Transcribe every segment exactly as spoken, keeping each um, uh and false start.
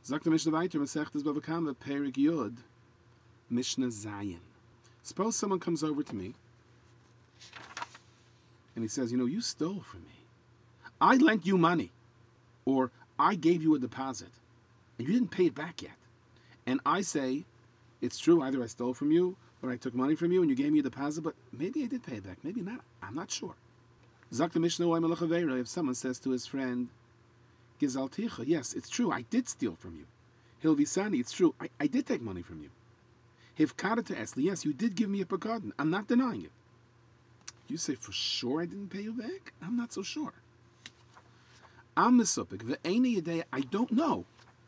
Sagt the Mishnah weiter, Masechtes Bava Kama, Perik Yud, Mishnah Zayin. Suppose someone comes over to me and he says, you know, you stole from me. I lent you money, or I gave you a deposit, and you didn't pay it back yet. And I say, it's true, either I stole from you, or I took money from you, and you gave me a deposit, but maybe I did pay it back, maybe not. I'm not sure. Zak the Mishnah, if someone says to his friend, Gizalticha, yes, it's true, I did steal from you. Hilvisani, it's true, I, I did take money from you. Hivkada to Esli, yes, you did give me a pekadon. I'm not denying it. You say, for sure I didn't pay you back? I'm not so sure. I'm misupik, ve'eni yedei, I don't know.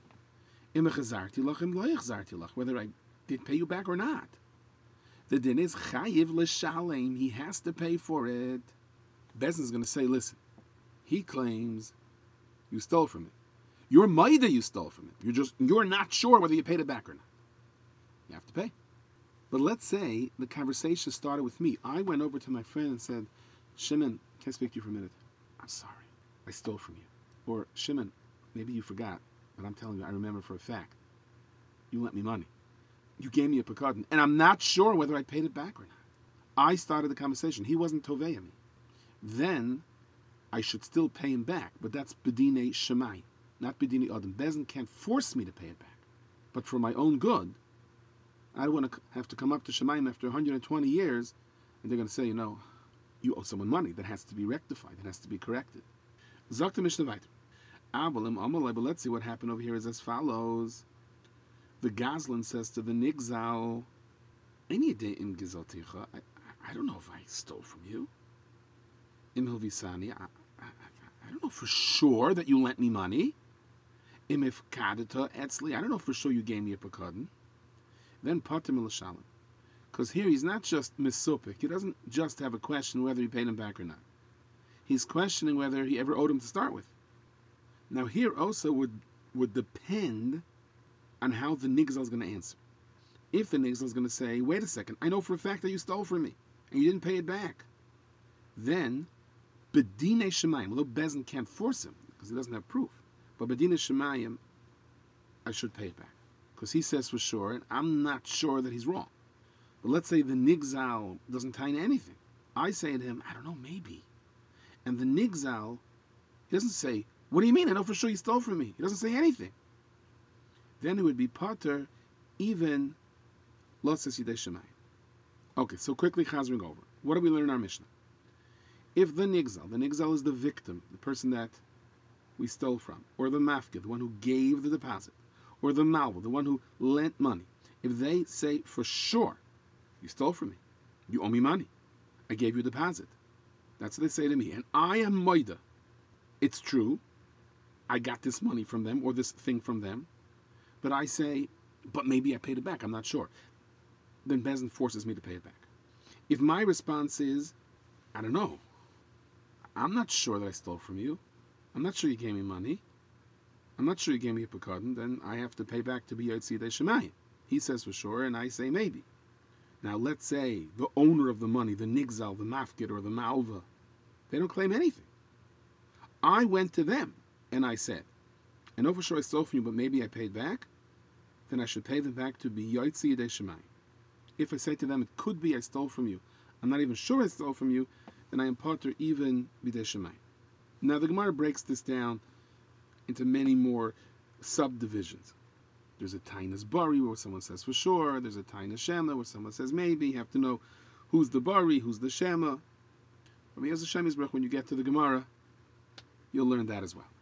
Whether I did pay you back or not. The din is chayiv l'shalem, he has to pay for it. Bezin is going to say, listen, he claims you stole from him. You're maida you stole from him. You're just, you're not sure whether you paid it back or not. You have to pay. But let's say the conversation started with me. I went over to my friend and said, Shimon, can I speak to you for a minute? I'm sorry, I stole from you. Or, Shimon, maybe you forgot, but I'm telling you, I remember for a fact. You lent me money. You gave me a pekadon, and I'm not sure whether I paid it back or not. I started the conversation. He wasn't tovei me. Then I should still pay him back, but that's bedine shemai, not bedine adam. Bezin can't force me to pay it back. But for my own good, I don't want to have to come up to Shemaim after one hundred twenty years, and they're going to say, you know, you owe someone money. That has to be rectified. It has to be corrected. Zok to Mishnah weiter. Abalim amalei, but let's see what happened over here is as follows. The Gazlan says to the Nigzal, any day in Gizalticha, I, I don't know if I stole from you. Im Hilvisani, I, I, I don't know for sure that you lent me money. Im Ifkadata Etzli, I don't know for sure you gave me a pekadon. Then Patim L'Shalom. Because here he's not just misupik. He doesn't just have a question whether he paid him back or not. He's questioning whether he ever owed him to start with. Now here also would would depend on how the Nigzal is going to answer. If the Nigzal is going to say, wait a second, I know for a fact that you stole from me, and you didn't pay it back. Then, Bedine Shemayim, although Bezin can't force him, because he doesn't have proof, but Bedine Shemayim, I should pay it back. Because he says for sure, and I'm not sure that he's wrong. But let's say the Nigzal doesn't tie in anything. I say to him, I don't know, maybe. And the Nigzal, he doesn't say, what do you mean? I know for sure you stole from me. He doesn't say anything. Then it would be Pater, even Lotzes Yidei Shemayim. Okay, so quickly chazering over. What do we learn in our Mishnah? If the Nigzal, the Nigzal is the victim, the person that we stole from, or the Mafkid, the one who gave the deposit, or the Malva, the one who lent money, if they say for sure, you stole from me, you owe me money, I gave you a deposit, that's what they say to me, and I am Moida, it's true, I got this money from them, or this thing from them, but I say, but maybe I paid it back, I'm not sure, then Bezin forces me to pay it back. If my response is, I don't know, I'm not sure that I stole from you, I'm not sure you gave me money, I'm not sure you gave me a pekadon, then I have to pay back to be Yotzi Yidei Shemayim. He says for sure, and I say maybe. Now let's say the owner of the money, the Nigzal, the Mafkid, or the Malva, they don't claim anything. I went to them, and I said, I know for sure I stole from you, but maybe I paid back, then I should pay them back to be Yotzi Yidei Shemayim. If I say to them, it could be I stole from you, I'm not even sure I stole from you, then I am Pater even B'dei Shemayim. Now the Gemara breaks this down into many more subdivisions. There's a Tainas Bari where someone says for sure, there's a Tainas Shema where someone says maybe, you have to know who's the Bari, who's the Shema. But as a Shem Yisbrach, when you get to the Gemara, you'll learn that as well.